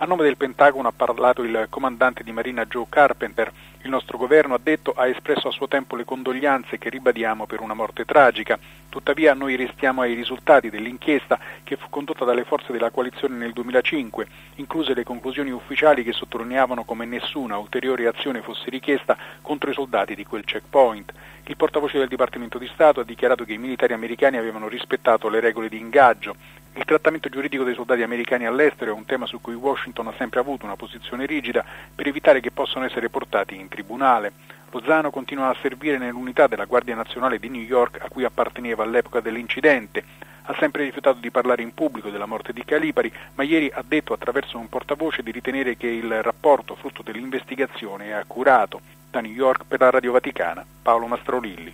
A nome del Pentagono ha parlato il comandante di Marina Joe Carpenter. Il nostro governo, ha detto, ha espresso a suo tempo le condoglianze che ribadiamo per una morte tragica. Tuttavia noi restiamo ai risultati dell'inchiesta che fu condotta dalle forze della coalizione nel 2005, incluse le conclusioni ufficiali che sottolineavano come nessuna ulteriore azione fosse richiesta contro i soldati di quel checkpoint. Il portavoce del Dipartimento di Stato ha dichiarato che i militari americani avevano rispettato le regole di ingaggio. Il trattamento giuridico dei soldati americani all'estero è un tema su cui Washington ha sempre avuto una posizione rigida per evitare che possano essere portati in tribunale. Lozano continua a servire nell'unità della Guardia Nazionale di New York a cui apparteneva all'epoca dell'incidente. Ha sempre rifiutato di parlare in pubblico della morte di Calipari, ma ieri ha detto attraverso un portavoce di ritenere che il rapporto frutto dell'investigazione è accurato. Da New York per la Radio Vaticana, Paolo Mastrolilli.